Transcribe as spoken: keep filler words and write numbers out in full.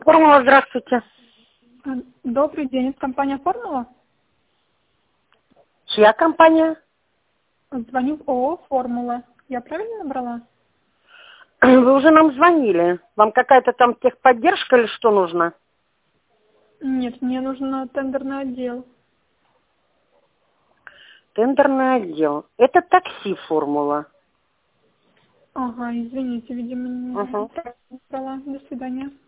Формула, здравствуйте. Добрый день, это компания «Формула»? Чья компания? Звоню в ООО «Формула». Я правильно набрала? Вы уже нам звонили. Вам какая-то там техподдержка или что нужно? Нет, мне нужен тендерный отдел. Тендерный отдел. Это такси «Формула». Ага, извините, видимо, не Угу. набрала. До свидания.